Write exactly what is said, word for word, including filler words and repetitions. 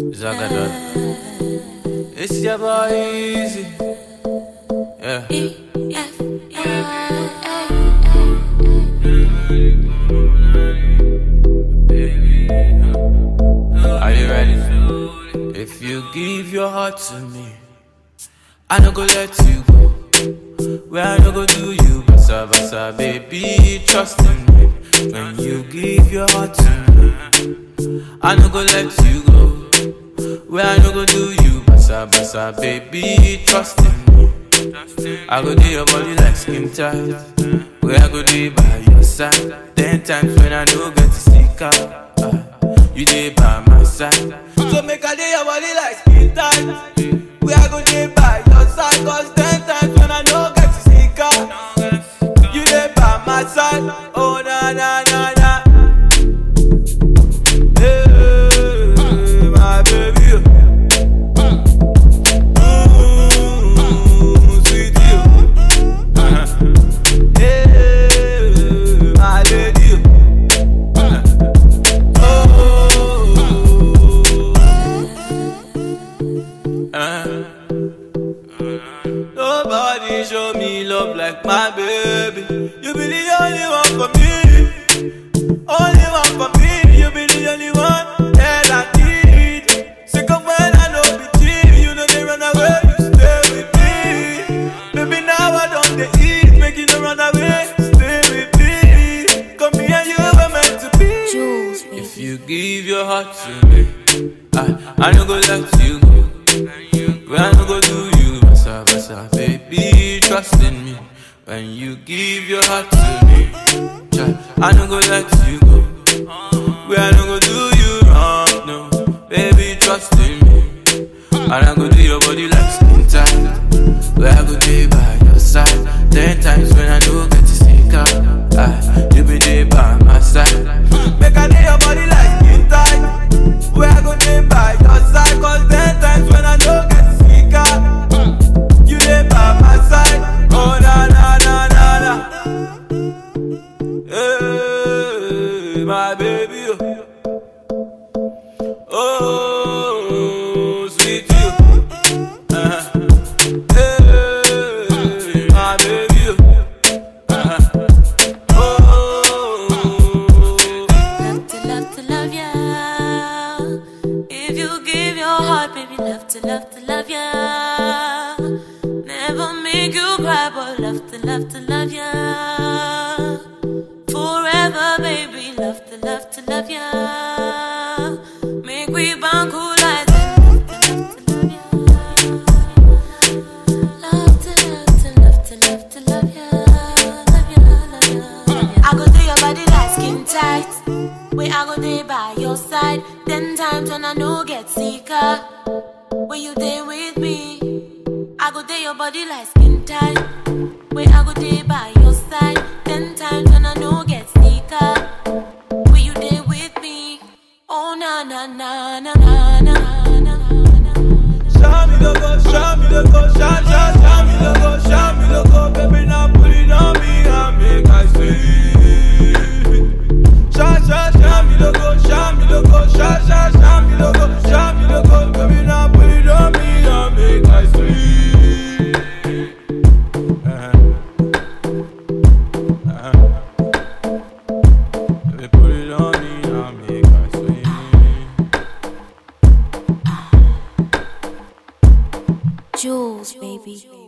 Zagadot. It's your boy Easy. Yeah. Are you ready? If you give your heart to me, I no go let you go. Where I no go do you, basa basa, baby, trust in me. When you give your heart to me, I no go let you go. Where I no go do you, basa basa, baby, trust in me. I go do your body like skin tight. Where I go do by your side. Ten times when I no get to stick out, uh, you dey by my side. So make I do your body like skin tight. Where I go do by your side. Cause ten times when I no get to stick out, you dey by my side. Oh na na na na. Hey, my baby. Nobody show me love like my baby. You be the only one for me. Only one for me. You be the only one that I need. Second when I know be cheap, you know they run away, you stay with me. Baby now I don't they eat, make you no run away, stay with me. Come here, you were meant to be. If you give your heart to me, I, I no go let you go. When I no go do you, basa basa, baby, trust in me. When you give your heart to me, I no go let you go. When I no go do you wrong, no, baby, trust in me. And I go do your body like skin tight. Where I go be by your side. Ten times when I no get to stick out, I, you be there by my side. Make I do your body like skin tight. Where I go be by your side. Cause ten times when I no get to stick out, you there by my side. Oh na na na na na. Hey, my baby. Oh, sweet you. Uh-huh. Hey, my baby. Uh-huh. Oh, love to love to love ya. If you give your heart, baby, love to love to love ya. Never make you cry, but love to love to love ya. Forever, baby, love to love to love ya. Make we bond cool like love to love to love ya. Love to love to love to love to love ya. Love ya, love ya, love ya. I go do your body like skin tight. Where I go there by your side. Ten times when I no get sicker. When you there with me, I go there your body like skin tight. Where I go there by your side. Ten times when I no get sicker. When you there with me, oh na na na na na na na na. show me the go, show me the go, show, show, show me the go, show me the go, baby, now put it on me and make I see. Show, show, show me the go, show me the go, show, show, show me the go, show me the go, baby, now put it on me and make I see. Uh-huh. Uh-huh. Baby, put it on me and make I see. Jules, baby.